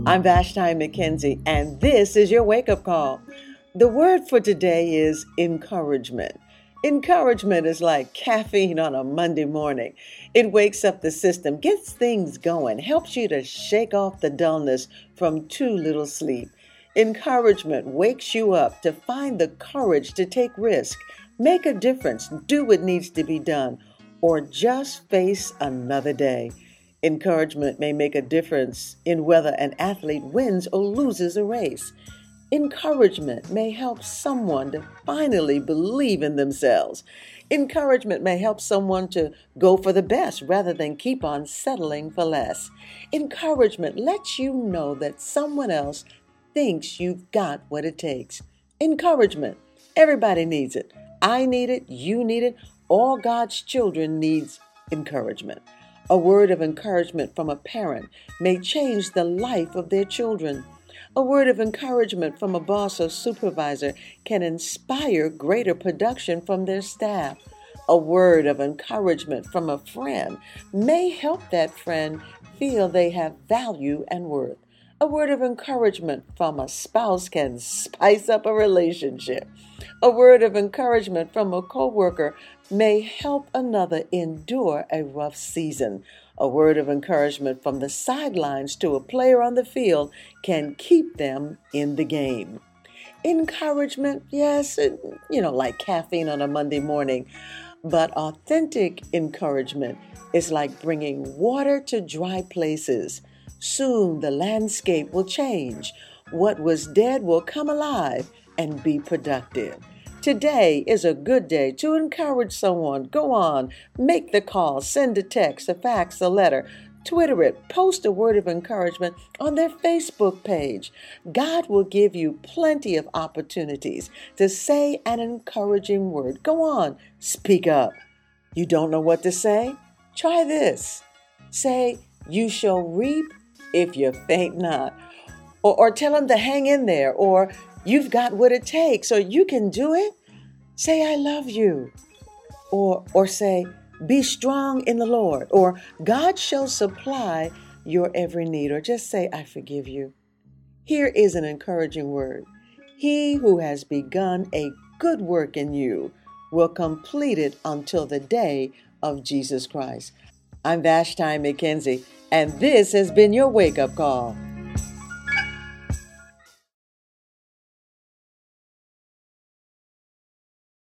I'm Vashti McKenzie, and this is your wake-up call. The word for today is encouragement. Encouragement is like caffeine on a Monday morning. It wakes up the system, gets things going, helps you to shake off the dullness from too little sleep. Encouragement wakes you up to find the courage to take risk, make a difference, do what needs to be done, or just face another day. Encouragement may make a difference in whether an athlete wins or loses a race. Encouragement may help someone to finally believe in themselves. Encouragement may help someone to go for the best rather than keep on settling for less. Encouragement lets you know that someone else thinks you've got what it takes. Encouragement. Everybody needs it. I need it. You need it. All God's children needs encouragement. A word of encouragement from a parent may change the life of their children. A word of encouragement from a boss or supervisor can inspire greater production from their staff. A word of encouragement from a friend may help that friend feel they have value and worth. A word of encouragement from a spouse can spice up a relationship. A word of encouragement from a coworker may help another endure a rough season. A word of encouragement from the sidelines to a player on the field can keep them in the game. Encouragement, yes, like caffeine on a Monday morning, but authentic encouragement is like bringing water to dry places. Soon the landscape will change. What was dead will come alive and be productive. Today is a good day to encourage someone. Go on, make the call, send a text, a fax, a letter, Twitter it, post a word of encouragement on their Facebook page. God will give you plenty of opportunities to say an encouraging word. Go on, speak up. You don't know what to say? Try this. Say, "You shall reap if you faint not." Or tell them to hang in there, or "You've got what it takes," or "You can do it." Say, "I love you." Or say, "Be strong in the Lord," or "God shall supply your every need," or just say, "I forgive you." Here is an encouraging word. He who has begun a good work in you will complete it until the day of Jesus Christ. I'm Vashti McKenzie, and this has been your wake-up call.